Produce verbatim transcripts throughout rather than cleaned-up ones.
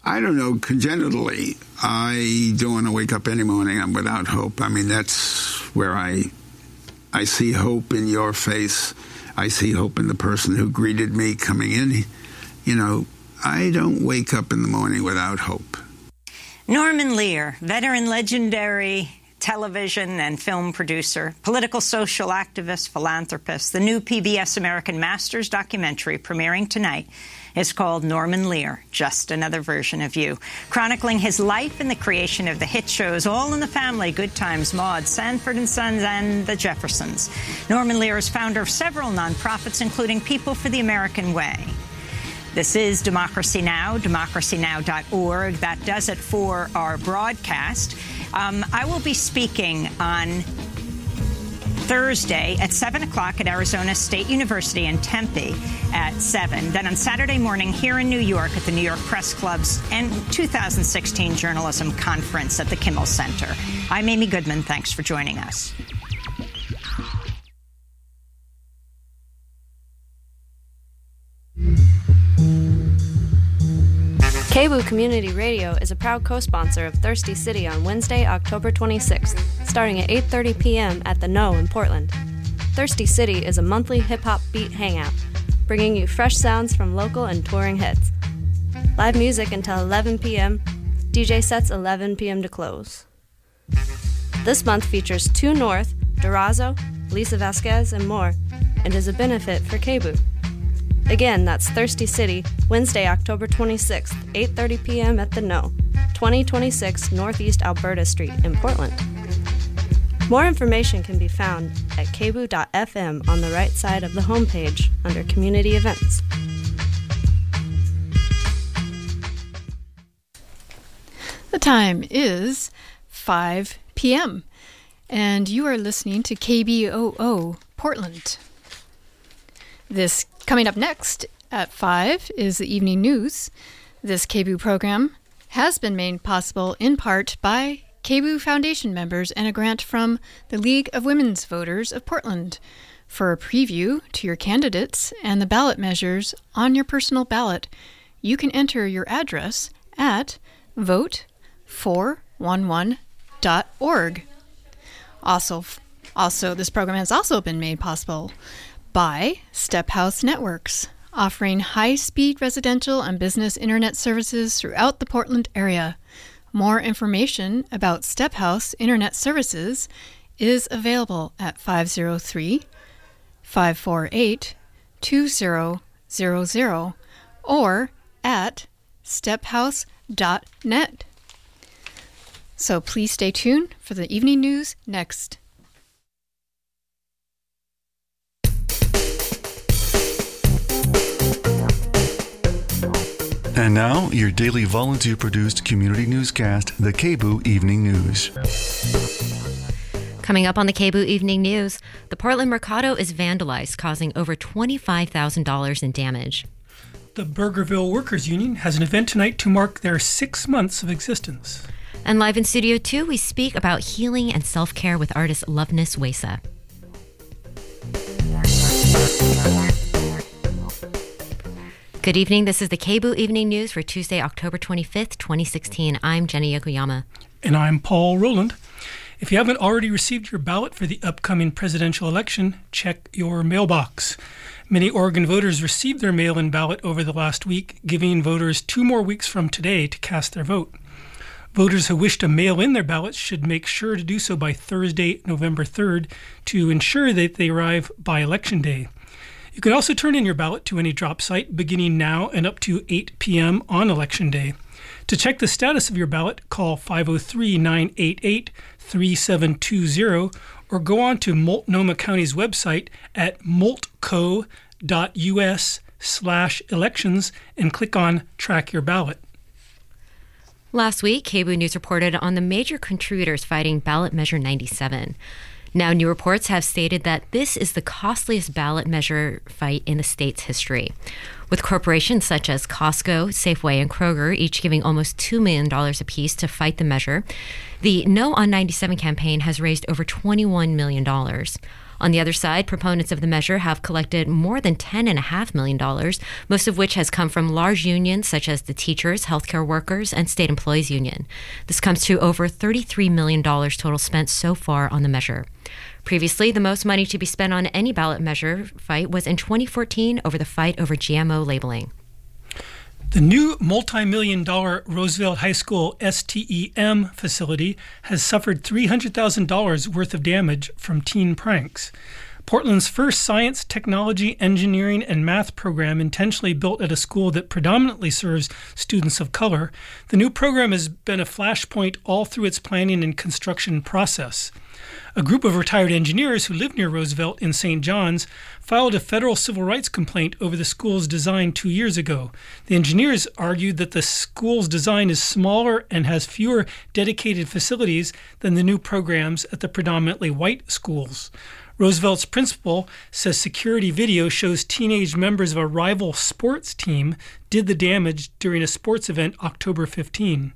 I don't know, congenitally, I don't want to wake up any morning without hope. I mean, that's where I I see hope in your face. I see hope in the person who greeted me coming in. You know, I don't wake up in the morning without hope. Norman Lear, veteran legendary television and film producer, political social activist, philanthropist. The new P B S American Masters documentary premiering tonight is called Norman Lear, Just Another Version of You, chronicling his life and the creation of the hit shows All in the Family, Good Times, Maude, Sanford and Sons, and The Jeffersons. Norman Lear is founder of several nonprofits, including People for the American Way. This is Democracy Now!, democracy now dot org. That does it for our broadcast. Um, I will be speaking on Thursday at seven o'clock at Arizona State University in Tempe at seven. Then on Saturday morning here in New York at the New York Press Club's and two thousand sixteen Journalism Conference at the Kimmel Center. I'm Amy Goodman. Thanks for joining us. K B O O Community Radio is a proud co-sponsor of Thirsty City on Wednesday, October twenty-sixth, starting at eight thirty p.m. at The No in Portland. Thirsty City is a monthly hip-hop beat hangout, bringing you fresh sounds from local and touring hits. Live music until eleven p.m., D J sets eleven p.m. to close. This month features Two North, Durazo, Lisa Vasquez, and more, and is a benefit for K B O O. Again, that's Thirsty City, Wednesday, October twenty-sixth, eight thirty p.m. at The No, twenty twenty-six Northeast Alberta Street in Portland. More information can be found at k b o o dot f m on the right side of the homepage under Community Events. The time is five p.m. and you are listening to K B O O Portland. This coming up next at five is the evening news. This K B O O program has been made possible in part by K B O O Foundation members and a grant from the League of Women's Voters of Portland. For a preview to your candidates and the ballot measures on your personal ballot, you can enter your address at vote four one one dot org. Also, also, this program has also been made possible by Step House Networks, offering high-speed residential and business internet services throughout the Portland area. More information about Step House internet services is available at five oh three, five four eight, two oh zero zero or at step house dot net. So please stay tuned for the evening news next. And now, your daily volunteer-produced community newscast, the K B O O Evening News. Coming up on the K B O O Evening News, the Portland Mercado is vandalized, causing over twenty-five thousand dollars in damage. The Burgerville Workers Union has an event tonight to mark their six months of existence. And live in Studio two, we speak about healing and self-care with artist Loveness Wesa. Good evening. This is the K B O O Evening News for Tuesday, October twenty-fifth, twenty sixteen. I'm Jenny Yokoyama. And I'm Paul Rowland. If you haven't already received your ballot for the upcoming presidential election, check your mailbox. Many Oregon voters received their mail-in ballot over the last week, giving voters two more weeks from today to cast their vote. Voters who wish to mail in their ballots should make sure to do so by Thursday, November third, to ensure that they arrive by Election Day. You can also turn in your ballot to any drop site beginning now and up to eight p.m. on Election Day. To check the status of your ballot, call five oh three, nine eight eight, three seven two zero or go on to Multnomah County's website at multco dot u s slash elections and click on Track Your Ballot. Last week, K B O O News reported on the major contributors fighting ballot measure ninety-seven. Now, new reports have stated that this is the costliest ballot measure fight in the state's history, with corporations such as Costco, Safeway, and Kroger each giving almost two million dollars apiece to fight the measure. The No on ninety-seven campaign has raised over twenty-one million dollars. On the other side, proponents of the measure have collected more than ten point five million dollars, most of which has come from large unions such as the Teachers, Healthcare Workers, and State Employees Union. This comes to over thirty-three million dollars total spent so far on the measure. Previously, the most money to be spent on any ballot measure fight was in twenty fourteen over the fight over G M O labeling. The new multi-million dollar Roosevelt High School S T E M facility has suffered three hundred thousand dollars worth of damage from teen pranks. Portland's first science, technology, engineering, and math program intentionally built at a school that predominantly serves students of color, the new program has been a flashpoint all through its planning and construction process. A group of retired engineers who live near Roosevelt in Saint John's filed a federal civil rights complaint over the school's design two years ago. The engineers argued that the school's design is smaller and has fewer dedicated facilities than the new programs at the predominantly white schools. Roosevelt's principal says security video shows teenage members of a rival sports team did the damage during a sports event October fifteenth.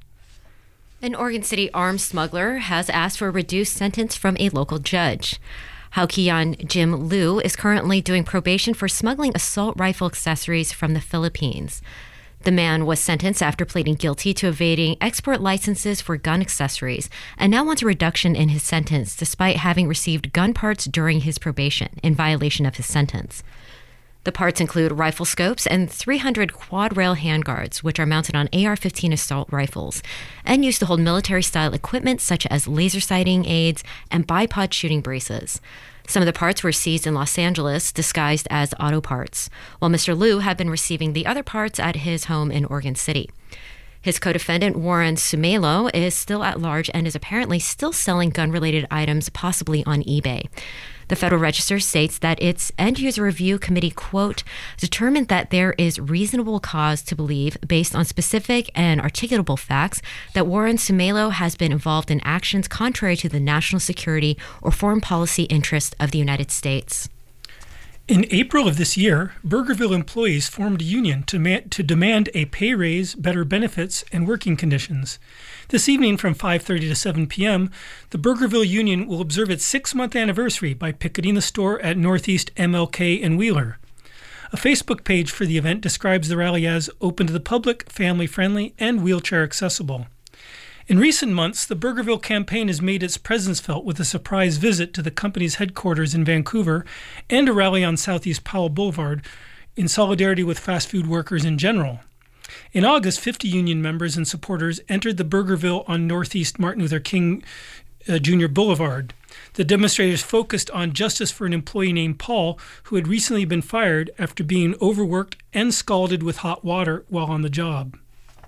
An Oregon City arms smuggler has asked for a reduced sentence from a local judge. Haukian Jim Liu is currently doing probation for smuggling assault rifle accessories from the Philippines. The man was sentenced after pleading guilty to evading export licenses for gun accessories and now wants a reduction in his sentence despite having received gun parts during his probation in violation of his sentence. The parts include rifle scopes and three hundred quad-rail handguards, which are mounted on A R fifteen assault rifles and used to hold military-style equipment such as laser sighting aids and bipod shooting braces. Some of the parts were seized in Los Angeles, disguised as auto parts, while Mister Liu had been receiving the other parts at his home in Oregon City. His co-defendant, Warren Sumelo, is still at large and is apparently still selling gun-related items, possibly on eBay. The Federal Register states that its end-user review committee, quote, determined that there is reasonable cause to believe, based on specific and articulable facts, that Warren Sumelo has been involved in actions contrary to the national security or foreign policy interests of the United States. In April of this year, Burgerville employees formed a union to, ma- to demand a pay raise, better benefits, and working conditions. This evening from five thirty to seven p.m., the Burgerville Union will observe its six-month anniversary by picketing the store at Northeast M L K and Wheeler. A Facebook page for the event describes the rally as open to the public, family-friendly, and wheelchair accessible. In recent months, the Burgerville campaign has made its presence felt with a surprise visit to the company's headquarters in Vancouver and a rally on Southeast Powell Boulevard in solidarity with fast food workers in general. In August, fifty union members and supporters entered the Burgerville on Northeast Martin Luther King uh, Junior Boulevard. The demonstrators focused on justice for an employee named Paul, who had recently been fired after being overworked and scalded with hot water while on the job.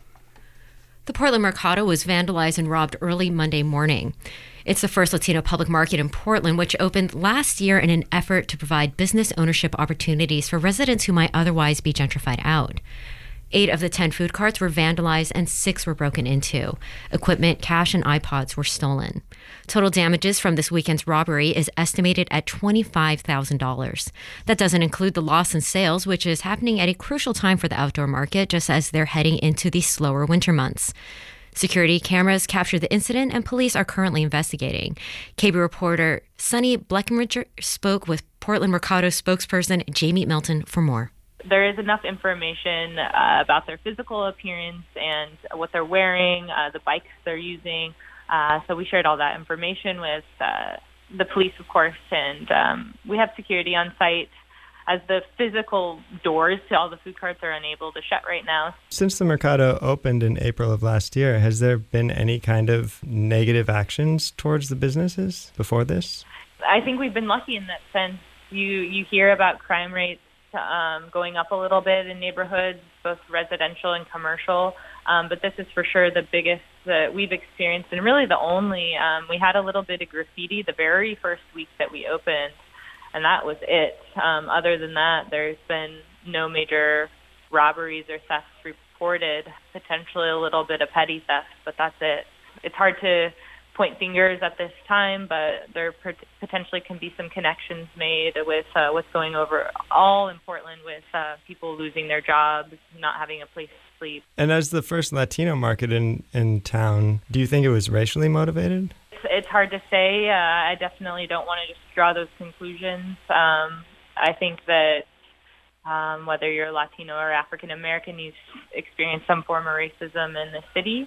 The Portland Mercado was vandalized and robbed early Monday morning. It's the first Latino public market in Portland, which opened last year in an effort to provide business ownership opportunities for residents who might otherwise be gentrified out. Eight of the ten food carts were vandalized and six were broken into. Equipment, cash, and iPods were stolen. Total damages from this weekend's robbery is estimated at twenty-five thousand dollars. That doesn't include the loss in sales, which is happening at a crucial time for the outdoor market, just as they're heading into the slower winter months. Security cameras captured the incident, and police are currently investigating. K B reporter Sunny Bleckenridge spoke with Portland Mercado spokesperson Jamie Melton for more. There is enough information uh, about their physical appearance and what they're wearing, uh, the bikes they're using. Uh, so we shared all that information with uh, the police, of course, and um, we have security on site as the physical doors to all the food carts are unable to shut right now. Since the Mercado opened in April of last year, has there been any kind of negative actions towards the businesses before this? I think we've been lucky in that sense. You, you hear about crime rates Um, going up a little bit in neighborhoods, both residential and commercial. Um, but this is for sure the biggest that we've experienced, and really the only. Um, we had a little bit of graffiti the very first week that we opened, and that was it. Um, other than that, there's been no major robberies or thefts reported, potentially a little bit of petty theft, but that's it. It's hard to point fingers at this time, but there potentially can be some connections made with uh, what's going over all in Portland with uh, people losing their jobs, not having a place to sleep. And as the first Latino market in, in town, do you think it was racially motivated? It's, it's hard to say. Uh, I definitely don't want to just draw those conclusions. Um, I think that um, whether you're Latino or African American, you've experienced some form of racism in the city.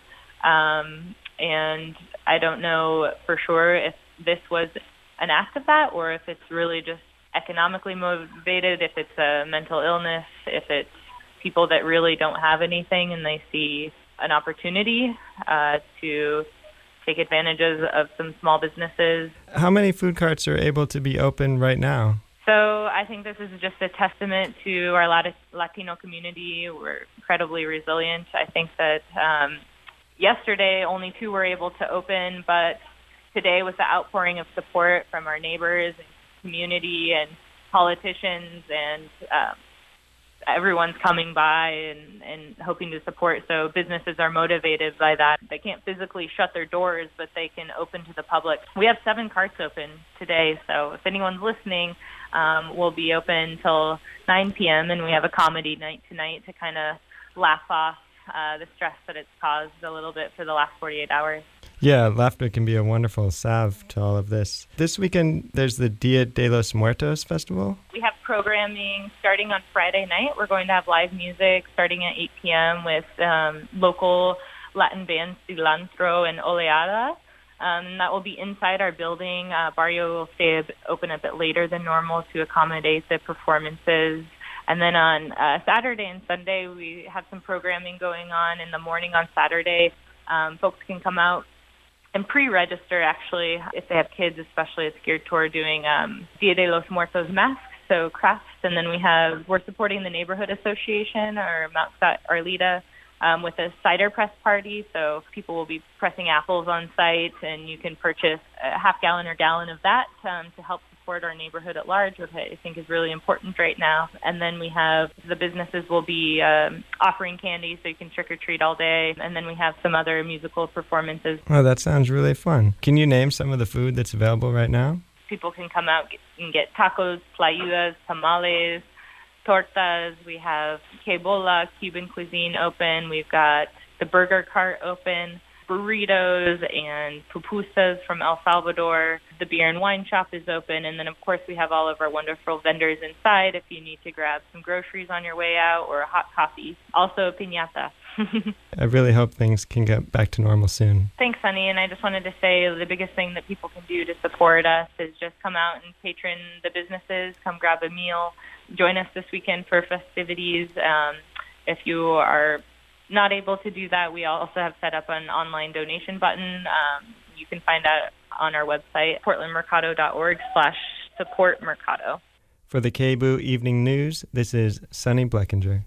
Um, and I don't know for sure if this was an act of that or if it's really just economically motivated, if it's a mental illness, if it's people that really don't have anything and they see an opportunity uh, to take advantages of some small businesses. How many food carts are able to be open right now? So I think this is just a testament to our Latino community. We're incredibly resilient. I think that um, yesterday only two were able to open, but today with the outpouring of support from our neighbors and community and politicians and um, everyone's coming by and, and hoping to support. So businesses are motivated by that. They can't physically shut their doors, but they can open to the public. We have seven carts open today, so if anyone's listening, um, we'll be open till nine p.m. and we have a comedy night tonight to kind of laugh off uh, the stress that it's caused a little bit for the last forty-eight hours. Yeah, laughter can be a wonderful salve to all of this. This weekend, there's the Dia de los Muertos festival. We have programming starting on Friday night. We're going to have live music starting at eight p.m. with um, local Latin bands Cilantro and Oleada. Um, that will be inside our building. Uh, Barrio will stay a bit, open a bit later than normal to accommodate the performances. And then on uh, Saturday and Sunday, we have some programming going on. In the morning on Saturday, um, folks can come out and pre-register, actually, if they have kids, especially. It's geared toward doing um, Dia de los Muertos masks, so crafts. And then we have, we're supporting the Neighborhood Association, or Mount Scott Arleta, um, with a cider press party. So people will be pressing apples on site, and you can purchase a half gallon or gallon of that um, to help support our neighborhood at large, which I think is really important right now. And then we have the businesses will be um, offering candy, so you can trick-or-treat all day. And then we have some other musical performances. Oh, that sounds really fun. Can you name some of the food that's available right now? People can come out and get tacos, tlayudas, tamales, tortas. We have quebola, Cuban cuisine open. We've got the burger cart open, burritos and pupusas from El Salvador. The beer and wine shop is open. And then, of course, we have all of our wonderful vendors inside if you need to grab some groceries on your way out or a hot coffee. Also, piñata. I really hope things can get back to normal soon. Thanks, Sunny. And I just wanted to say the biggest thing that people can do to support us is just come out and patron the businesses, come grab a meal, join us this weekend for festivities. Um, if you are not able to do that, we also have set up an online donation button. Um, you can find that on our website, portland mercado dot org slash support mercado. For the K B O O Evening News, this is Sunny Bleckinger.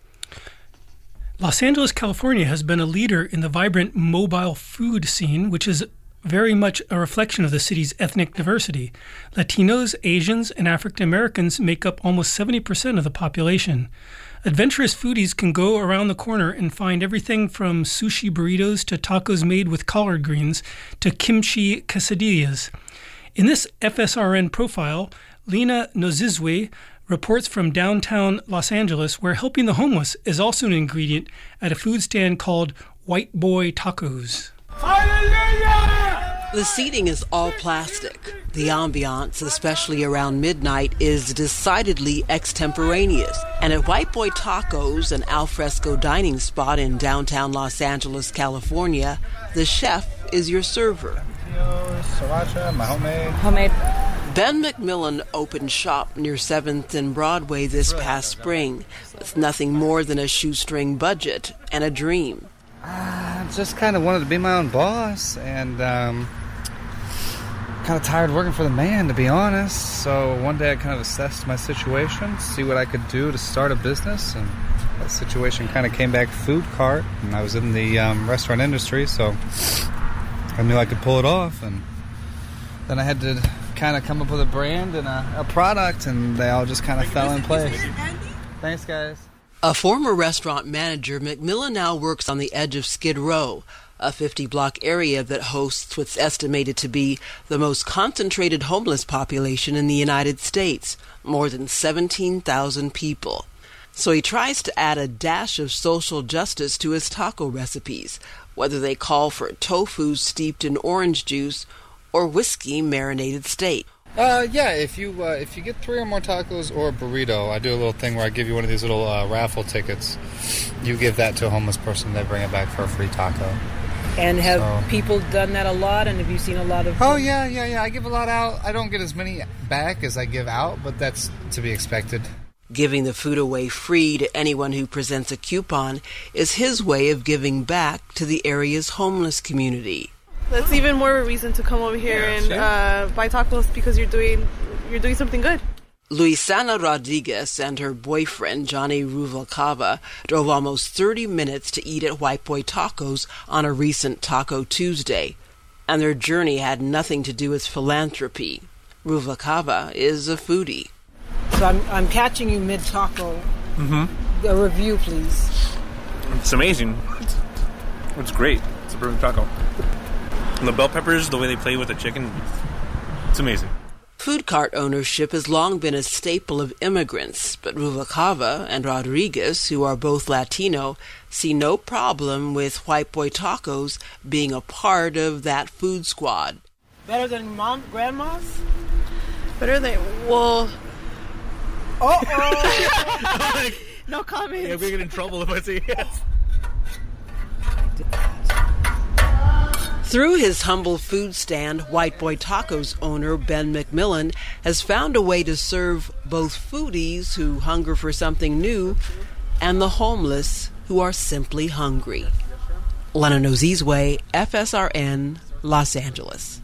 Los Angeles, California has been a leader in the vibrant mobile food scene, which is very much a reflection of the city's ethnic diversity. Latinos, Asians, and African Americans make up almost seventy percent of the population. Adventurous foodies can go around the corner and find everything from sushi burritos to tacos made with collard greens to kimchi quesadillas. In this F S R N profile, Lena Nozizwe reports from downtown Los Angeles, where helping the homeless is also an ingredient at a food stand called White Boy Tacos. The seating is all plastic. The ambiance, especially around midnight, is decidedly extemporaneous. And at White Boy Tacos, an alfresco dining spot in downtown Los Angeles, California, the chef is your server. Sriracha, my homemade. Homemade. Ben McMillan opened shop near seventh and Broadway this past spring with nothing more than a shoestring budget and a dream. I uh, just kind of wanted to be my own boss, and um, kind of tired working for the man, to be honest. So one day I kind of assessed my situation, see what I could do to start a business, and that situation kind of came back food cart, and I was in the um, restaurant industry, so I knew I could pull it off, and then I had to kind of come up with a brand and a, a product, and they all just kind of fell in place. Thanks, guys. A former restaurant manager, McMillan now works on the edge of Skid Row, a fifty-block area that hosts what's estimated to be the most concentrated homeless population in the United States, more than seventeen thousand people. So he tries to add a dash of social justice to his taco recipes, whether they call for tofu steeped in orange juice or whiskey marinated steak. Uh, yeah, if you uh, if you get three or more tacos or a burrito, I do a little thing where I give you one of these little uh, raffle tickets. You give that to a homeless person, they bring it back for a free taco. And have so. people done that a lot? And have you seen a lot of... Oh, yeah, yeah, yeah. I give a lot out. I don't get as many back as I give out, but that's to be expected. Giving the food away free to anyone who presents a coupon is his way of giving back to the area's homeless community. That's even more of a reason to come over here yeah, and sure. uh, buy tacos because you're doing you're doing something good. Luisana Rodriguez and her boyfriend, Johnny Ruvalcaba, drove almost thirty minutes to eat at White Boy Tacos on a recent Taco Tuesday, and their journey had nothing to do with philanthropy. Ruvalcaba is a foodie. So I'm, I'm catching you mid-taco. Mm-hmm. A review, please. It's amazing. It's, it's great. It's a perfect taco. And the bell peppers, the way they play with the chicken, it's amazing. Food cart ownership has long been a staple of immigrants, but Ruvalcaba and Rodriguez, who are both Latino, see no problem with White Boy Tacos being a part of that food squad. Better than mom, grandma's? Better than, well... Uh-oh! like, no comment. Yeah, we get in trouble if I say yes. Through his humble food stand, White Boy Tacos owner Ben McMillan has found a way to serve both foodies who hunger for something new and the homeless who are simply hungry. Lena Nozizwe, F S R N, Los Angeles.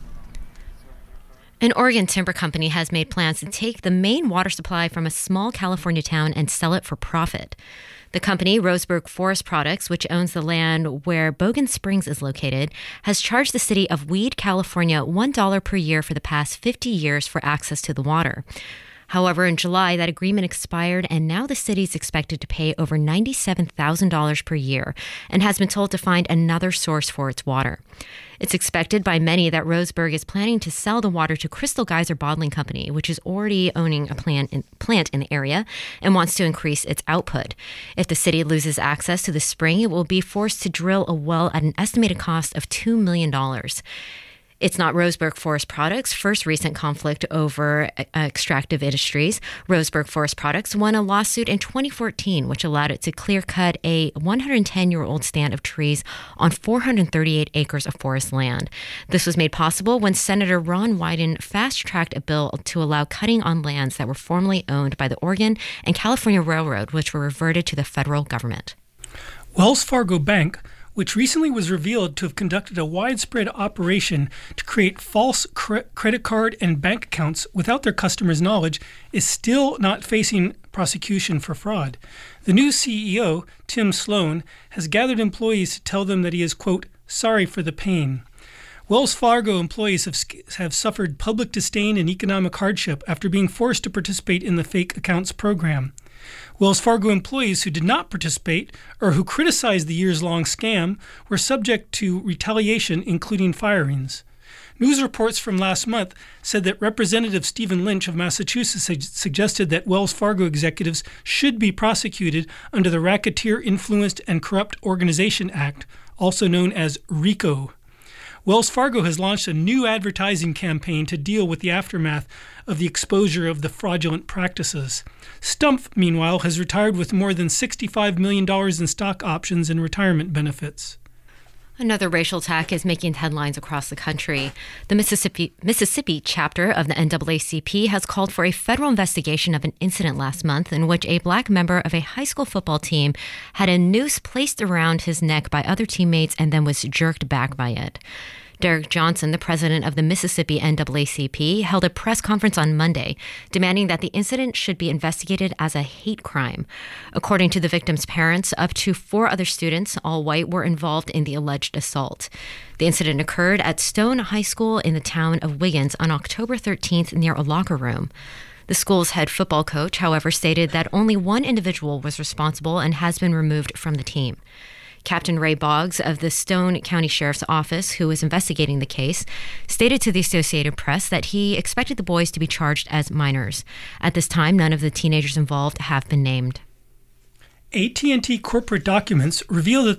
An Oregon timber company has made plans to take the main water supply from a small California town and sell it for profit. The company, Roseburg Forest Products, which owns the land where Bogan Springs is located, has charged the city of Weed, California, one dollar per year for the past fifty years for access to the water. However, in July, that agreement expired, and now the city is expected to pay over ninety-seven thousand dollars per year and has been told to find another source for its water. It's expected by many that Roseburg is planning to sell the water to Crystal Geyser Bottling Company, which is already owning a plant in, plant in the area and wants to increase its output. If the city loses access to the spring, it will be forced to drill a well at an estimated cost of two million dollars. It's not Roseburg Forest Products' first recent conflict over uh, extractive industries. Roseburg Forest Products won a lawsuit in twenty fourteen, which allowed it to clear-cut a one hundred ten-year-old stand of trees on four hundred thirty-eight acres of forest land. This was made possible when Senator Ron Wyden fast-tracked a bill to allow cutting on lands that were formerly owned by the Oregon and California Railroad, which were reverted to the federal government. Wells Fargo Bank, which recently was revealed to have conducted a widespread operation to create false cre- credit card and bank accounts without their customers' knowledge, is still not facing prosecution for fraud. The new C E O, Tim Sloan, has gathered employees to tell them that he is, quote, sorry for the pain. Wells Fargo employees have, have suffered public disdain and economic hardship after being forced to participate in the fake accounts program. Wells Fargo employees who did not participate or who criticized the years-long scam were subject to retaliation, including firings. News reports from last month said that Representative Stephen Lynch of Massachusetts su- suggested that Wells Fargo executives should be prosecuted under the Racketeer Influenced and Corrupt Organization Act, also known as RICO. Wells Fargo has launched a new advertising campaign to deal with the aftermath of the exposure of the fraudulent practices. Stumpf, meanwhile, has retired with more than sixty-five million dollars in stock options and retirement benefits. Another racial attack is making headlines across the country. The Mississippi Mississippi chapter of the N double A C P has called for a federal investigation of an incident last month in which a black member of a high school football team had a noose placed around his neck by other teammates and then was jerked back by it. Derek Johnson, the president of the Mississippi N double A C P, held a press conference on Monday, demanding that the incident should be investigated as a hate crime. According to the victim's parents, up to four other students, all white, were involved in the alleged assault. The incident occurred at Stone High School in the town of Wiggins on October thirteenth near a locker room. The school's head football coach, however, stated that only one individual was responsible and has been removed from the team. Captain Ray Boggs of the Stone County Sheriff's Office, who is investigating the case, stated to the Associated Press that he expected the boys to be charged as minors. At this time, none of the teenagers involved have been named. A T and T corporate documents reveal that they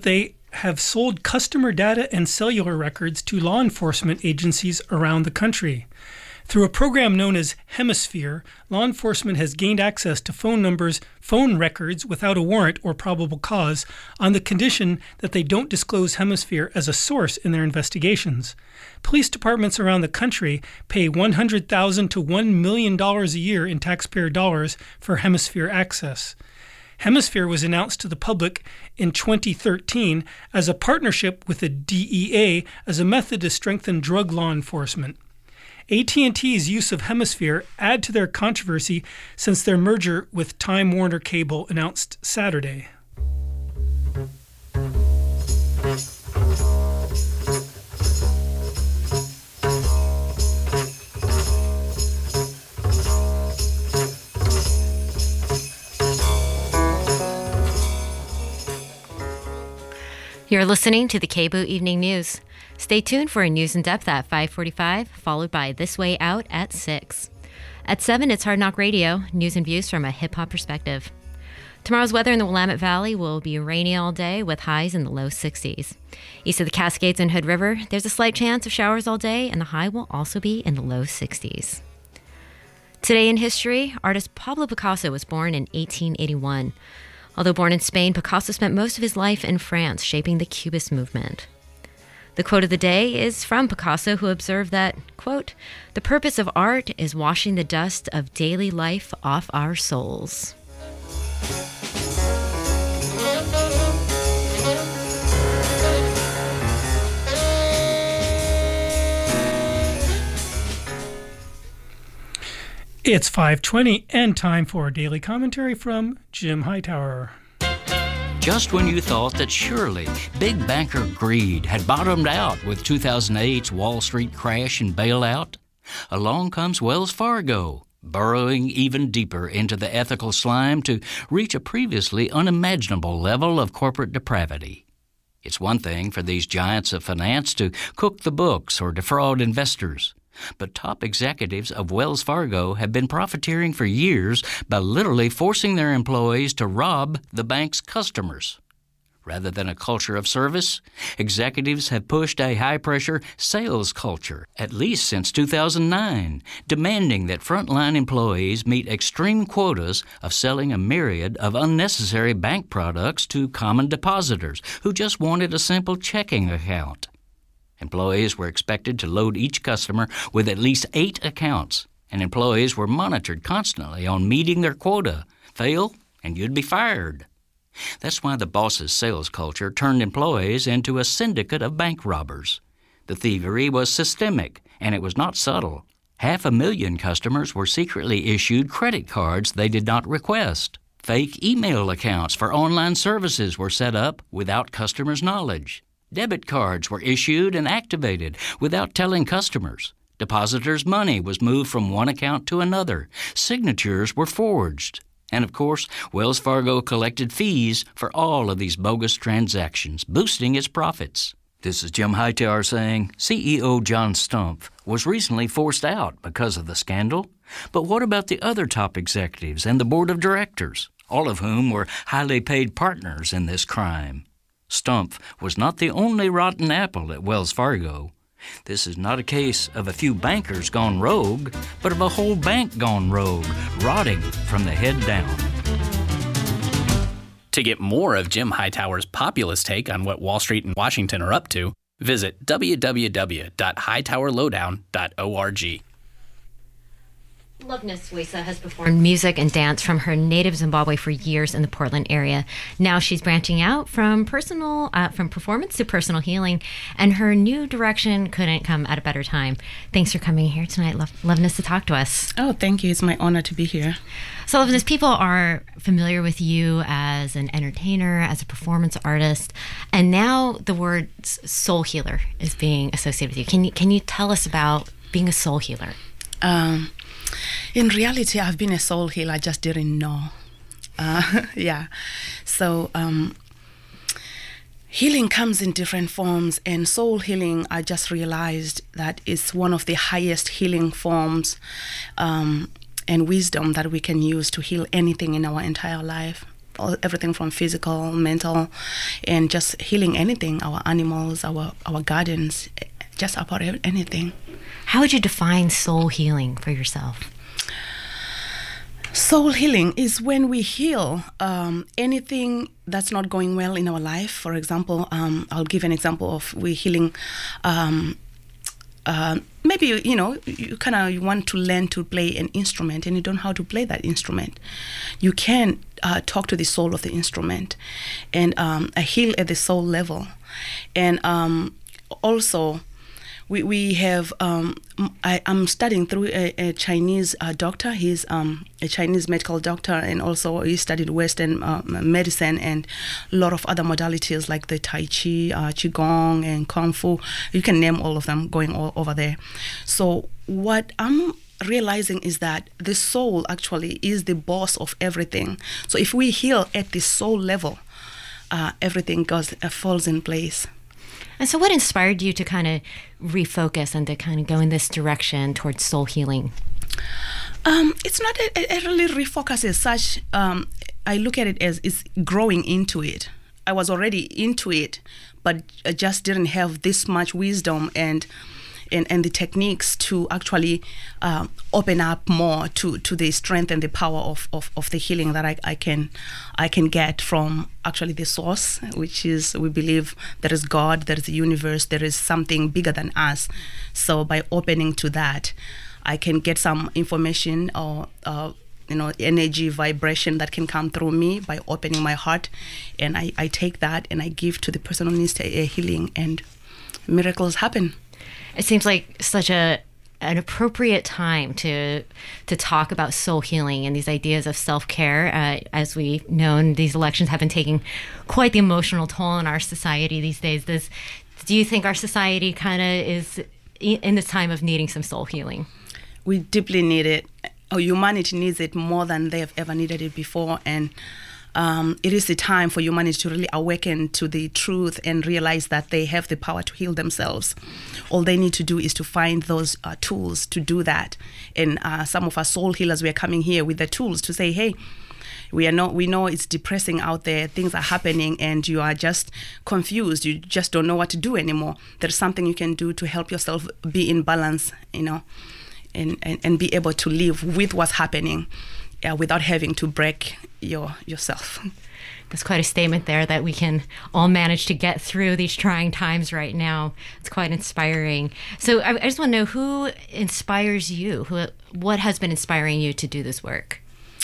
have sold customer data and cellular records to law enforcement agencies around the country. Through a program known as Hemisphere, law enforcement has gained access to phone numbers, phone records without a warrant or probable cause on the condition that they don't disclose Hemisphere as a source in their investigations. Police departments around the country pay one hundred thousand dollars to one million dollars a year in taxpayer dollars for Hemisphere access. Hemisphere was announced to the public in twenty thirteen as a partnership with the D E A as a method to strengthen drug law enforcement. A T and T's use of Hemisphere add to their controversy since their merger with Time Warner Cable announced Saturday. You're listening to the K B O O Evening News. Stay tuned for a News in Depth at five forty-five, followed by This Way Out at six. At seven, it's Hard Knock Radio, news and views from a hip-hop perspective. Tomorrow's weather in the Willamette Valley will be rainy all day with highs in the low sixties. East of the Cascades and Hood River, there's a slight chance of showers all day, and the high will also be in the low sixties. Today in history, artist Pablo Picasso was born in eighteen eighty-one. Although born in Spain, Picasso spent most of his life in France, shaping the Cubist movement. The quote of the day is from Picasso, who observed that, quote, "The purpose of art is washing the dust of daily life off our souls." It's five twenty and time for daily commentary from Jim Hightower. Just when you thought that surely big banker greed had bottomed out with two thousand eight's Wall Street crash and bailout, along comes Wells Fargo, burrowing even deeper into the ethical slime to reach a previously unimaginable level of corporate depravity. It's one thing for these giants of finance to cook the books or defraud investors, but top executives of Wells Fargo have been profiteering for years by literally forcing their employees to rob the bank's customers. Rather than a culture of service, executives have pushed a high-pressure sales culture, at least since two thousand nine, demanding that frontline employees meet extreme quotas of selling a myriad of unnecessary bank products to common depositors who just wanted a simple checking account. Employees were expected to load each customer with at least eight accounts, and employees were monitored constantly on meeting their quota. Fail, and you'd be fired. That's why the boss's sales culture turned employees into a syndicate of bank robbers. The thievery was systemic, and it was not subtle. Half a million customers were secretly issued credit cards they did not request. Fake email accounts for online services were set up without customers' knowledge. Debit cards were issued and activated without telling customers. Depositors' money was moved from one account to another. Signatures were forged. And of course, Wells Fargo collected fees for all of these bogus transactions, boosting its profits. This is Jim Hightower saying C E O John Stumpf was recently forced out because of the scandal. But what about the other top executives and the board of directors, all of whom were highly paid partners in this crime? Stumpf was not the only rotten apple at Wells Fargo. This is not a case of a few bankers gone rogue, but of a whole bank gone rogue, rotting from the head down. To get more of Jim Hightower's populist take on what Wall Street and Washington are up to, visit w w w dot hightower lowdown dot org. Loveness Wesa has performed music and dance from her native Zimbabwe for years in the Portland area. Now she's branching out from personal, uh, from performance to personal healing, and her new direction couldn't come at a better time. Thanks for coming here tonight, Lo- Loveness, to talk to us. Oh, thank you. It's my honor to be here. So, Loveness, people are familiar with you as an entertainer, as a performance artist, and now the word soul healer is being associated with you. Can you can you tell us about being a soul healer? Um. In reality, I've been a soul healer. I just didn't know. Uh, yeah. So um, healing comes in different forms, and soul healing, I just realized that it's one of the highest healing forms um, and wisdom that we can use to heal anything in our entire life. all, everything from physical, mental, and just healing anything, our animals, our, our gardens, just about anything. How would you define soul healing for yourself? Soul healing is when we heal um, anything that's not going well in our life. For example, um, I'll give an example of we healing. Um, uh, maybe you know you kind of you want to learn to play an instrument and you don't know how to play that instrument. You can uh, talk to the soul of the instrument and um, heal at the soul level, and um, also. We we have, um, I, I'm studying through a, a Chinese uh, doctor. He's um, a Chinese medical doctor, and also he studied Western uh, medicine and a lot of other modalities like the Tai Chi, uh, Qigong, and Kung Fu. You can name all of them going all over there. So what I'm realizing is that the soul actually is the boss of everything. So if we heal at the soul level, uh, everything goes uh, falls in place. And so what inspired you to kind of refocus and to kind of go in this direction towards soul healing? Um, it's not a, a really refocus as such. Um, I look at it as it's growing into it. I was already into it, but I just didn't have this much wisdom and and, and the techniques to actually um, open up more to, to the strength and the power of, of, of the healing that I, I can I can get from actually the source, which is we believe there is God, there is the universe, there is something bigger than us. So by opening to that, I can get some information or uh, you know energy, vibration that can come through me by opening my heart, and I, I take that and I give to the person who needs a healing, and miracles happen. It seems like such a an appropriate time to to talk about soul healing and these ideas of self-care. Uh, as we know, these elections have been taking quite the emotional toll on our society these days. Does, do you think our society kind of is in this time of needing some soul healing? We deeply need it. Oh, humanity needs it more than they have ever needed it before, and Um, it is the time for humanity to really awaken to the truth and realize that they have the power to heal themselves. All they need to do is to find those uh, tools to do that. And uh, some of our soul healers, we are coming here with the tools to say, hey, we are not, we know it's depressing out there, things are happening, and you are just confused. You just don't know what to do anymore. There's something you can do to help yourself be in balance, you know, and, and, and be able to live with what's happening. Uh, without having to break your yourself. That's quite a statement there, that we can all manage to get through these trying times right now. It's quite inspiring. So I, I just want to know, who inspires you? Who, what has been inspiring you to do this work?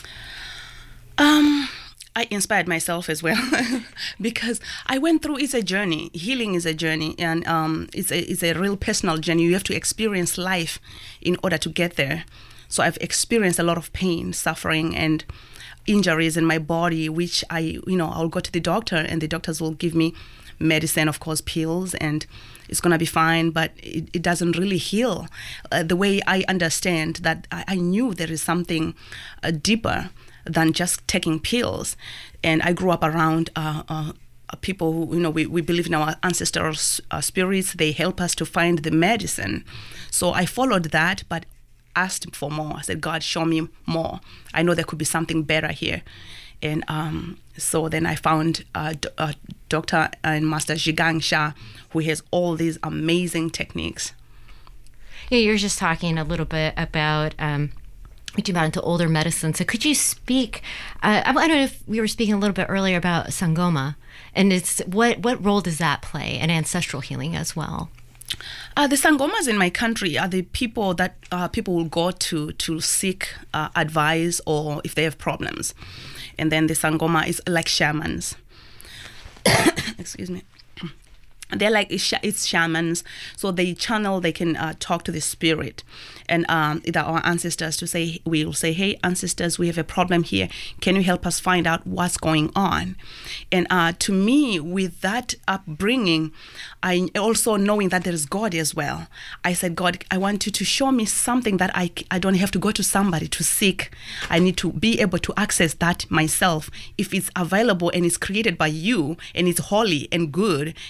Um, I inspired myself as well because I went through, it's a journey. Healing is a journey, and um, it's a, it's a real personal journey. You have to experience life in order to get there. So I've experienced a lot of pain, suffering, and injuries in my body, which I, you know, I'll go to the doctor and the doctors will give me medicine, of course, pills, and it's going to be fine, but it, it doesn't really heal. Uh, the way I understand that, I, I knew there is something uh, deeper than just taking pills. And I grew up around uh, uh, people who, you know, we, we believe in our ancestral uh, spirits. They help us to find the medicine. So I followed that, but asked for more. I said, God, show me more. I know there could be something better here. And um, so then I found uh, d- uh, Doctor and Master Zhigang Sha, who has all these amazing techniques. Yeah, you're just talking a little bit about um, reaching out into older medicine. So could you speak, uh, I don't know if we were speaking a little bit earlier about Sangoma, and it's what, what role does that play in ancestral healing as well? Uh, the Sangomas in my country are the people that uh, people will go to to seek uh, advice or if they have problems. And then the Sangoma is like shamans. Excuse me. They're like, it's shamans, so they channel, they can uh, talk to the spirit. And um, either our ancestors to say, we will say, hey, ancestors, we have a problem here. Can you help us find out what's going on? And uh, to me, with that upbringing, I also knowing that there is God as well, I said, God, I want you to show me something that I, I don't have to go to somebody to seek. I need to be able to access that myself. If it's available and it's created by you and it's holy and good and uh,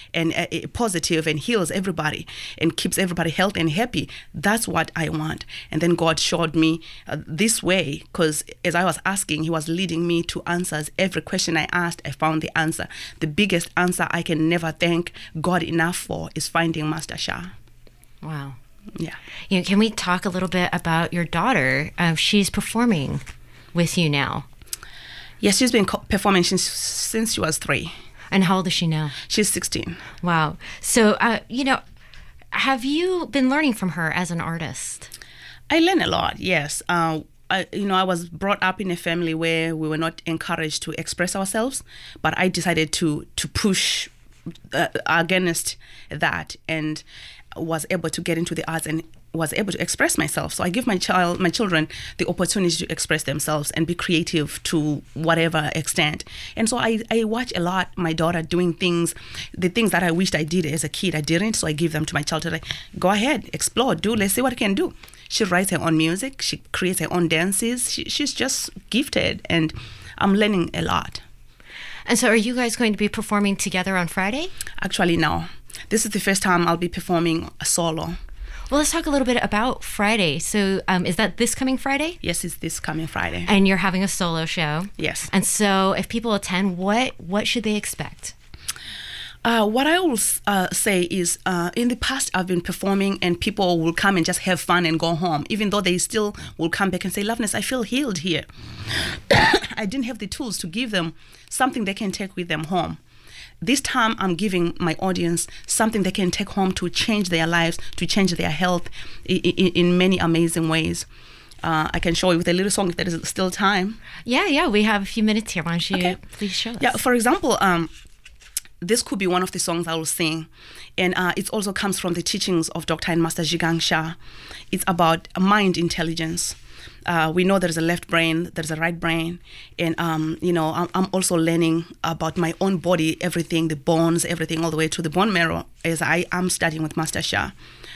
uh, positive and heals everybody and keeps everybody healthy and happy. That's what I want. And then God showed me uh, this way, because as I was asking, he was leading me to answers. Every question I asked, I found the answer. The biggest answer I can never thank God enough for is finding Master Sha. Wow. Yeah. You know, can we talk a little bit about your daughter? Uh, she's performing with you now. Yes, she's been co- performing since, since she was three. And how old is she now? She's sixteen. Wow. So, uh, you know, have you been learning from her as an artist? I learn a lot, yes. Uh, I, you know, I was brought up in a family where we were not encouraged to express ourselves, but I decided to to push uh, against that and was able to get into the arts and was able to express myself. So I give my child, my children, the opportunity to express themselves and be creative to whatever extent. And so I, I watch a lot my daughter doing things, the things that I wished I did as a kid, I didn't. So I give them to my child. Like, go ahead, explore, do, let's see what I can do. She writes her own music. She creates her own dances. She, she's just gifted, and I'm learning a lot. And so are you guys going to be performing together on Friday? Actually, no. This is the first time I'll be performing a solo. Well, let's talk a little bit about Friday. So um, is that this coming Friday? Yes, it's this coming Friday. And you're having a solo show? Yes. And so if people attend, what what should they expect? Uh, what I will uh, say is, uh, in the past, I've been performing and people will come and just have fun and go home, even though they still will come back and say, Loveness, I feel healed here. I didn't have the tools to give them something they can take with them home. This time, I'm giving my audience something they can take home to change their lives, to change their health in, in, in many amazing ways. Uh, I can show you with a little song if there is still time. Yeah, yeah, we have a few minutes here. Why don't you okay. please show us? Yeah, for example, um, this could be one of the songs I will sing. And uh, it also comes from the teachings of Doctor and Master Zhigang Sha. It's about mind intelligence. Uh, we know there's a left brain, there's a right brain. And, um, you know, I'm, I'm also learning about my own body, everything, the bones, everything, all the way to the bone marrow, as I am studying with Master Sha.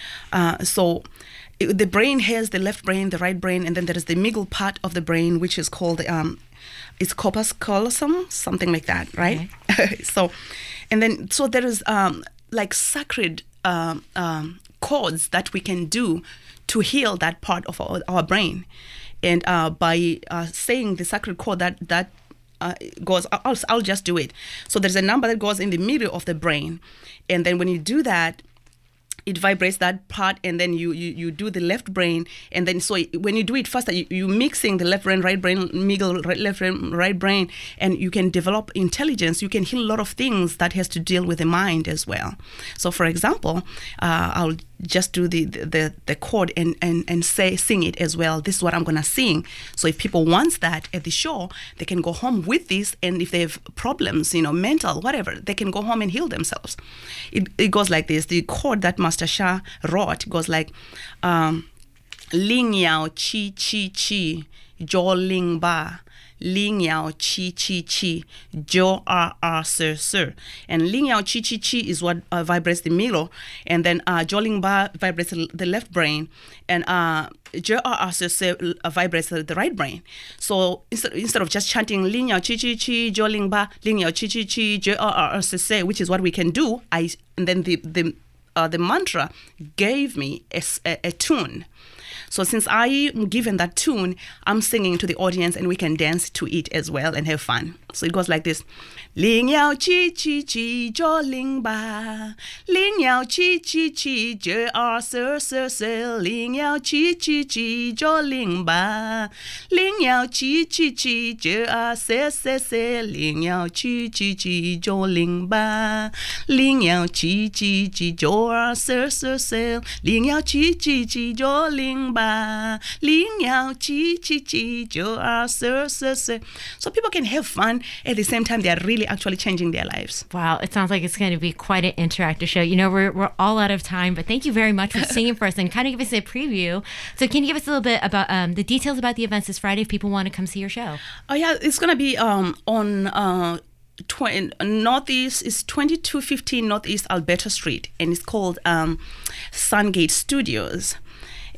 Uh, so it, the brain has the left brain, the right brain, and then there is the middle part of the brain, which is called, um, it's corpus callosum, something like that, right? Okay. so, and then, so there is um, like sacred um, um, chords that we can do to heal that part of our, our brain. And uh, by uh, saying the sacred chord that that uh, goes, I'll, I'll just do it. So there's a number that goes in the middle of the brain. And then when you do that, it vibrates that part, and then you, you, you do the left brain. And then so when you do it faster, you, you're mixing the left brain, right brain, middle, right, left brain, right brain, and you can develop intelligence. You can heal a lot of things that has to deal with the mind as well. So for example, uh, I'll just do the the, the chord and, and, and say sing it as well. This is what I'm going to sing. So if people want that at the show, they can go home with this, and if they have problems, you know, mental, whatever, they can go home and heal themselves. It, it goes like this. The chord that Master Sha wrote goes like um, Ling Yao Chi Chi Chi Jo Ling Ba Ling Yao Chi Chi Chi Jo R R Sir Sir. And Ling Yao Chi Chi Chi is what uh, vibrates the middle, and then uh, Jo Ling Ba vibrates the left brain, and uh, Jo R R Sir Sir uh, vibrates the, the right brain. So instead, instead of just chanting Ling Yao Chi Chi Chi Jo Ling Ba Ling Yao Chi Chi Chi Jo R R Sir Sir, which is what we can do, I and then the the uh, the mantra gave me a, a, a tune. So since I'm given that tune, I'm singing to the audience, and we can dance to it as well and have fun. So it goes like this. Ling Yao Chi Chi Chi Jo Ling Ba Ling Yao Chi Chi Chi Jo R Sir Sir Sir Ling Yao Chi Chi Chi Jo Ling Ba Ling Yao Chi Chi Chi Jo R Sir Sir Sir Ling Yao Chi Chi Chi Jo Ling Ba Ling Yao Chi Chi Chi Jo R Sir Sir Sir Ling Yao Chi Chi Chi Jo Ling Ba Ling Yao Chi Chi Chi Jo R Sir Sir Sir. So people can have fun at the same time. They are really actually changing their lives. Wow, it sounds like it's going to be quite an interactive show. You know, we're we're all out of time, but thank you very much for singing for us and kind of give us a preview. So can you give us a little bit about um, the details about the events this Friday if people want to come see your show? Oh yeah, it's going to be um, on uh, tw- Northeast, it's twenty-two fifteen Northeast Alberta Street, and it's called um, Sungate Studios.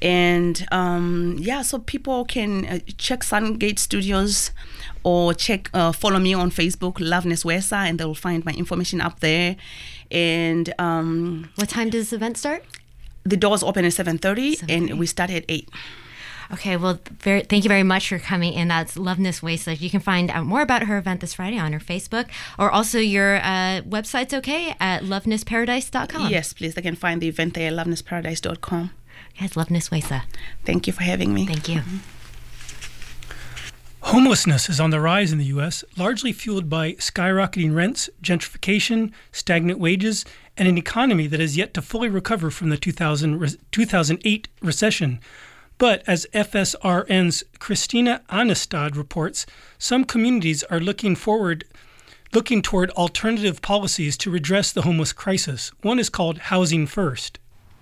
And um, yeah, so people can uh, check Sungate Studios or check, uh, follow me on Facebook, Loveness Wesa, and they'll find my information up there. And um, what time does this event start? The doors open at seven thirty, and we start at eight. Okay, well, very, thank you very much for coming in. That's Loveness Wesa. You can find out more about her event this Friday on her Facebook, or also your uh, website's okay at loveness paradise dot com. Yes, please. They can find the event there at loveness paradise dot com. Yes, Loveness Wesa. Thank you for having me. Thank you. Mm-hmm. Homelessness is on the rise in the U S, largely fueled by skyrocketing rents, gentrification, stagnant wages, and an economy that has yet to fully recover from the two thousand, two thousand eight recession. But as F S R N's Christina Anestad reports, some communities are looking forward, looking toward alternative policies to redress the homeless crisis. One is called Housing First.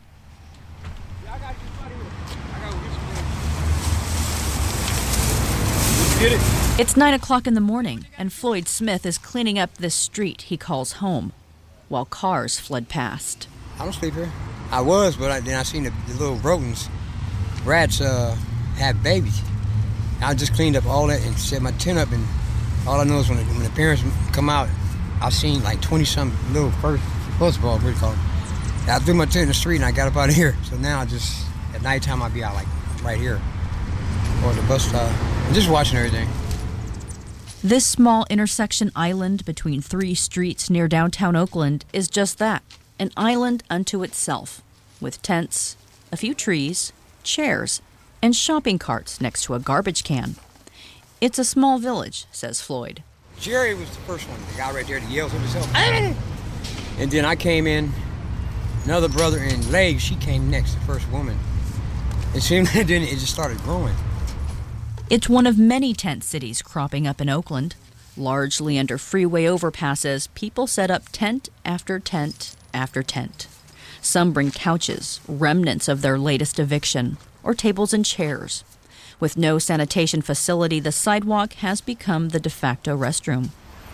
It's nine o'clock in the morning, and Floyd Smith is cleaning up this street he calls home, while cars flood past. I don't sleep here. I was, but I, then I seen the, the little rodents. Rats uh, have babies. I just cleaned up all that and set my tent up, and all I know is when the, when the parents come out, I seen like twenty-some little first, first of all, what do you call it? I threw my tent in the street and I got up out of here. So now I just, at nighttime, I'll be out like right here, or the bus stop, and just watching everything. This small intersection island between three streets near downtown Oakland is just that, an island unto itself, with tents, a few trees, chairs, and shopping carts next to a garbage can. It's a small village, says Floyd. Jerry was the first one, the guy right there that yells at himself. And then I came in, another brother, and Legs, she came next, the first woman. It seemed that then it just started growing. It's one of many tent cities cropping up in Oakland. Largely under freeway overpasses, people set up tent after tent after tent. Some bring couches, remnants of their latest eviction, or tables and chairs. With no sanitation facility, the sidewalk has become the de facto restroom.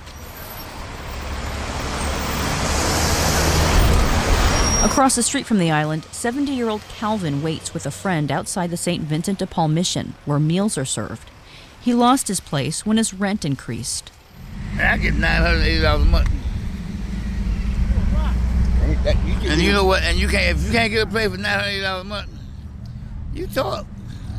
Across the street from the island, seventy-year-old Calvin waits with a friend outside the Saint Vincent de Paul Mission, where meals are served. He lost his place when his rent increased. I get nine hundred eighty dollars a month. And you know what? And you can't, if you can't get a place for nine hundred eighty dollars a month, you talk.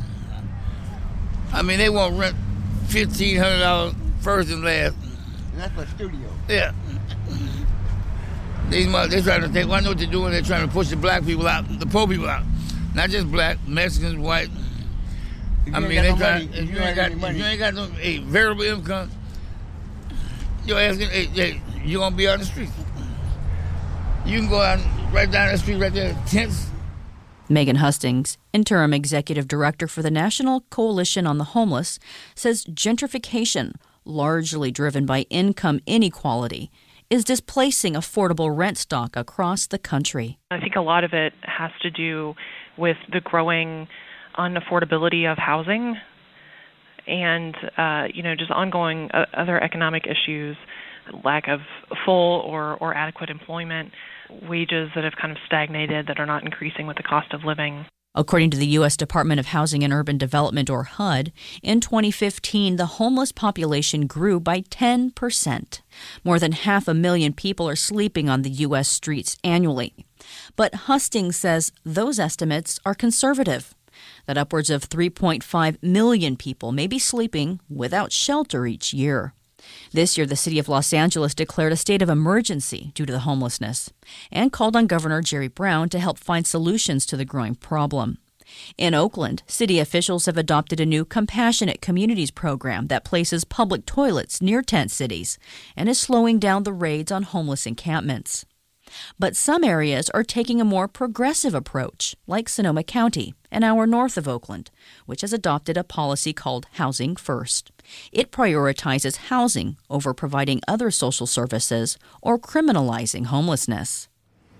I mean, they want rent fifteen hundred dollars first and last. And that's for a studio. Yeah. These mother, they're trying to take, well, I know what they're doing. They're trying to push the black people out, the poor people out. Not just black, Mexicans, white. I mean, they're trying, if you ain't got, if you ain't got no a variable income, you're asking, hey, hey, you're going to be on the street. You can go out right down the street right there, tents. Megan Hustings, interim executive director for the National Coalition on the Homeless, says gentrification, largely driven by income inequality, is displacing affordable rent stock across the country. I think a lot of it has to do with the growing unaffordability of housing and, uh, you know, just ongoing uh, other economic issues, lack of full or, or adequate employment, wages that have kind of stagnated that are not increasing with the cost of living. According to the U S Department of Housing and Urban Development, or H U D, in twenty fifteen, the homeless population grew by ten percent. More than half a million people are sleeping on the U S streets annually. But Hustings says those estimates are conservative, that upwards of three point five million people may be sleeping without shelter each year. This year, the city of Los Angeles declared a state of emergency due to the homelessness and called on Governor Jerry Brown to help find solutions to the growing problem. In Oakland, city officials have adopted a new Compassionate Communities program that places public toilets near tent cities and is slowing down the raids on homeless encampments. But some areas are taking a more progressive approach, like Sonoma County, an hour north of Oakland, which has adopted a policy called Housing First. It prioritizes housing over providing other social services or criminalizing homelessness.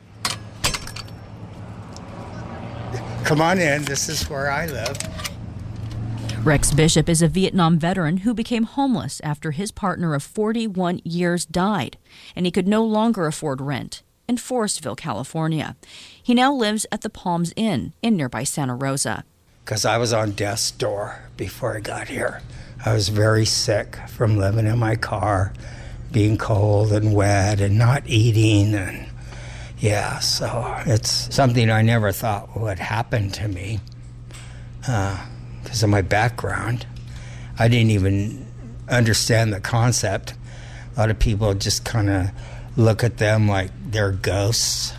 Come on in, this is where I live. Rex Bishop is a Vietnam veteran who became homeless after his partner of forty-one years died, and he could no longer afford rent. in Forestville, California. He now lives at the Palms Inn in nearby Santa Rosa. Because I was on death's door before I got here. I was very sick from living in my car, being cold and wet and not eating. And yeah, so it's something I never thought would happen to me because uh, of my background. I didn't even understand the concept. A lot of people just kind of look at them like they're ghosts,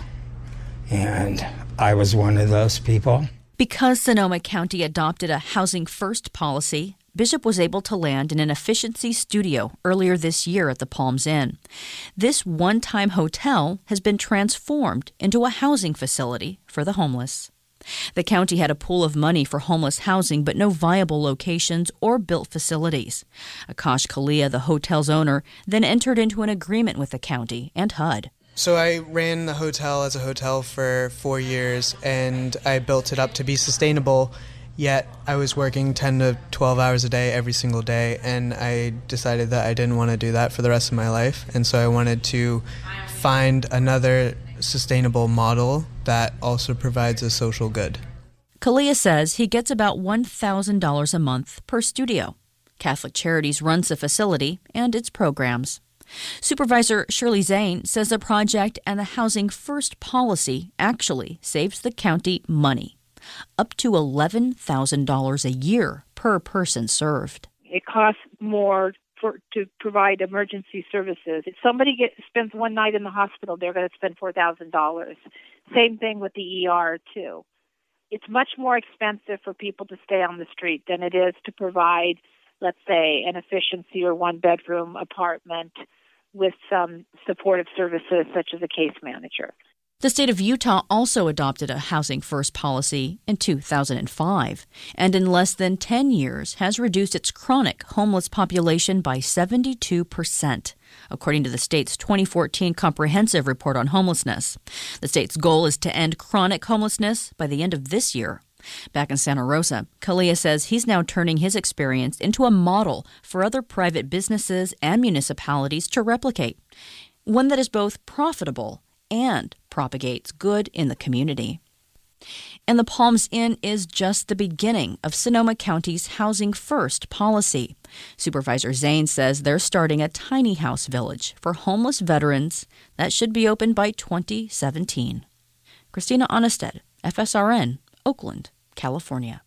and I was one of those people. Because Sonoma County adopted a Housing First policy, Bishop was able to land in an efficiency studio earlier this year at the Palms Inn. This one-time hotel has been transformed into a housing facility for the homeless. The county had a pool of money for homeless housing, but no viable locations or built facilities. Akash Kalia, the hotel's owner, then entered into an agreement with the county and H U D. So I ran the hotel as a hotel for four years, and I built it up to be sustainable, yet I was working ten to twelve hours a day every single day, and I decided that I didn't want to do that for the rest of my life, and so I wanted to find another sustainable model that also provides a social good. Kalia says he gets about one thousand dollars a month per studio. Catholic Charities runs the facility and its programs. Supervisor Shirley Zane says the project and the Housing First policy actually saves the county money, up to eleven thousand dollars a year per person served. It costs more for to provide emergency services. If somebody gets, spends one night in the hospital, they're going to spend four thousand dollars. Same thing with the E R, too. It's much more expensive for people to stay on the street than it is to provide, let's say, an efficiency or one-bedroom apartment with some supportive services such as a case manager. The state of Utah also adopted a Housing First policy in two thousand five, and in less than ten years has reduced its chronic homeless population by seventy-two percent, according to the state's twenty fourteen Comprehensive Report on Homelessness. The state's goal is to end chronic homelessness by the end of this year. Back in Santa Rosa, Kalia says he's now turning his experience into a model for other private businesses and municipalities to replicate, one that is both profitable and propagates good in the community. And the Palms Inn is just the beginning of Sonoma County's Housing First policy. Supervisor Zane says they're starting a tiny house village for homeless veterans that should be open by twenty seventeen. Christina Onnested, F S R N, Oakland, California.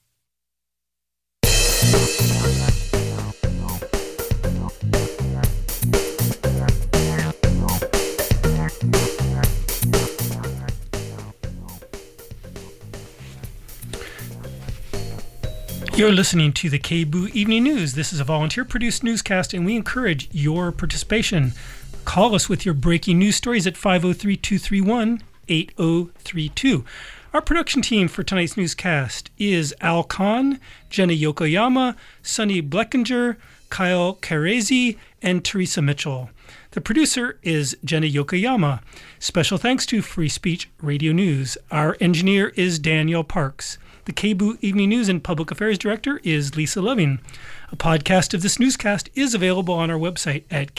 You're listening to the K B O O Evening News. This is a volunteer-produced newscast, and we encourage your participation. Call us with your breaking news stories at five oh three, two three one, eight oh three two. Our production team for tonight's newscast is Al Khan, Jenna Yokoyama, Sunny Bleckinger, Kyle Carezi, and Teresa Mitchell. The producer is Jenna Yokoyama. Special thanks to Free Speech Radio News. Our engineer is Daniel Parks. The K B O O Evening News and Public Affairs Director is Lisa Loving. A podcast of this newscast is available on our website at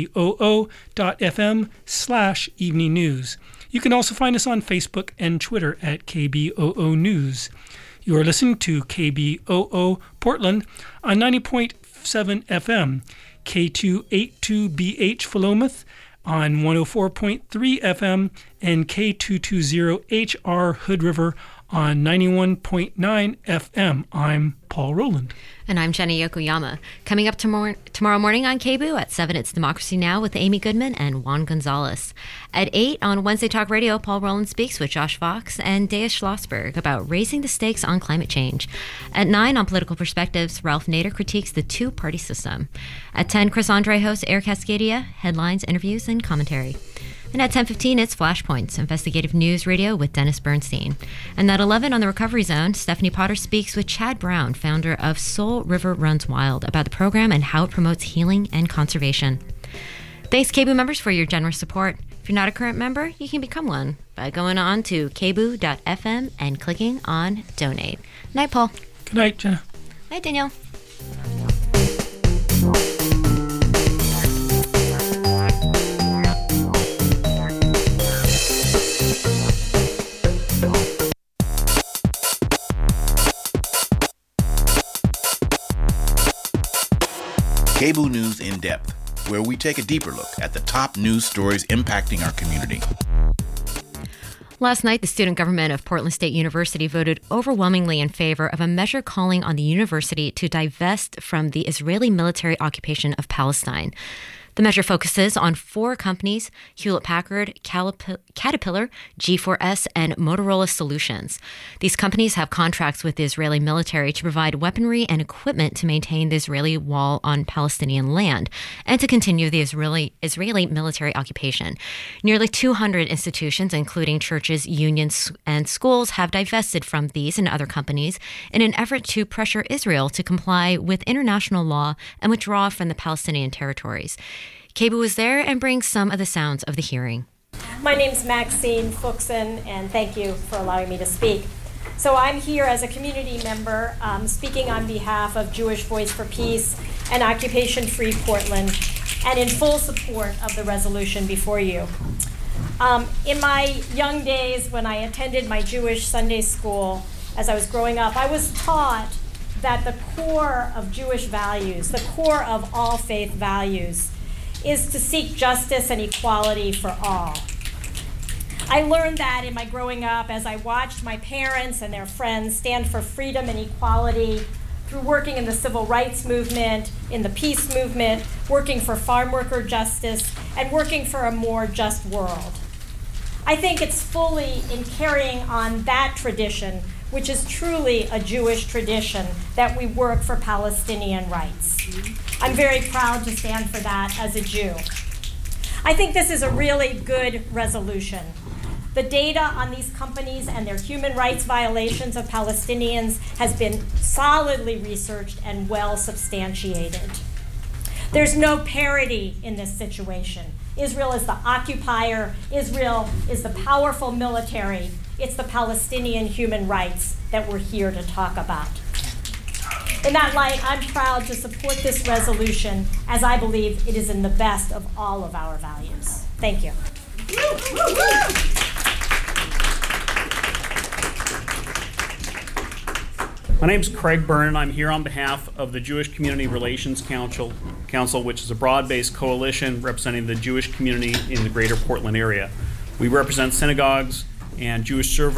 kboo.fm slash evening news. You can also find us on Facebook and Twitter at K B O O News. You are listening to K B O O Portland on ninety point seven F M, K two eighty-two B H Philomath on one oh four point three F M, and K two twenty H R Hood River on ninety-one point nine F M. I'm Paul Rowland. And I'm Jenny Yokoyama. Coming up tomorrow, tomorrow morning on K B O O at seven, it's Democracy Now! With Amy Goodman and Juan Gonzalez. At eight on Wednesday Talk Radio, Paul Rowland speaks with Josh Fox and Dea Schlossberg about raising the stakes on climate change. At nine on Political Perspectives, Ralph Nader critiques the two-party system. At ten, Chris Andre hosts Air Cascadia, headlines, interviews, and commentary. And at ten fifteen, it's Flashpoints, investigative news radio with Dennis Bernstein. And at eleven on the Recovery Zone, Stephanie Potter speaks with Chad Brown, founder of Soul River Runs Wild, about the program and how it promotes healing and conservation. Thanks, K B O O members, for your generous support. If you're not a current member, you can become one by going on to k b o o dot f m and clicking on Donate. Night, Paul. Good night, Jenna. Night, Danielle. K B O O News In Depth, where we take a deeper look at the top news stories impacting our community. Last night, the student government of Portland State University voted overwhelmingly in favor of a measure calling on the university to divest from the Israeli military occupation of Palestine. The measure focuses on four companies: Hewlett-Packard, Caterpillar, G four S, and Motorola Solutions. These companies have contracts with the Israeli military to provide weaponry and equipment to maintain the Israeli wall on Palestinian land and to continue the Israeli Israeli military occupation. Nearly two hundred institutions, including churches, unions, and schools, have divested from these and other companies in an effort to pressure Israel to comply with international law and withdraw from the Palestinian territories. K B O O was there and brings some of the sounds of the hearing. My name's Maxine Fuchsen, and thank you for allowing me to speak. So I'm here as a community member um, speaking on behalf of Jewish Voice for Peace and Occupation Free Portland, and in full support of the resolution before you. Um, in my young days, when I attended my Jewish Sunday school, as I was growing up, I was taught that the core of Jewish values, the core of all faith values, is to seek justice and equality for all. I learned that in my growing up as I watched my parents and their friends stand for freedom and equality through working in the civil rights movement, in the peace movement, working for farm worker justice, and working for a more just world. I think it's fully in carrying on that tradition, which is truly a Jewish tradition, that we work for Palestinian rights. I'm very proud to stand for that as a Jew. I think this is a really good resolution. The data on these companies and their human rights violations of Palestinians has been solidly researched and well substantiated. There's no parity in this situation. Israel is the occupier. Israel is the powerful military. It's the Palestinian human rights that we're here to talk about. In that light, I'm proud to support this resolution, as I believe it is in the best of all of our values. Thank you. My name is Craig Byrne, and I'm here on behalf of the Jewish Community Relations Council, Council, which is a broad-based coalition representing the Jewish community in the greater Portland area. We represent synagogues and Jewish servers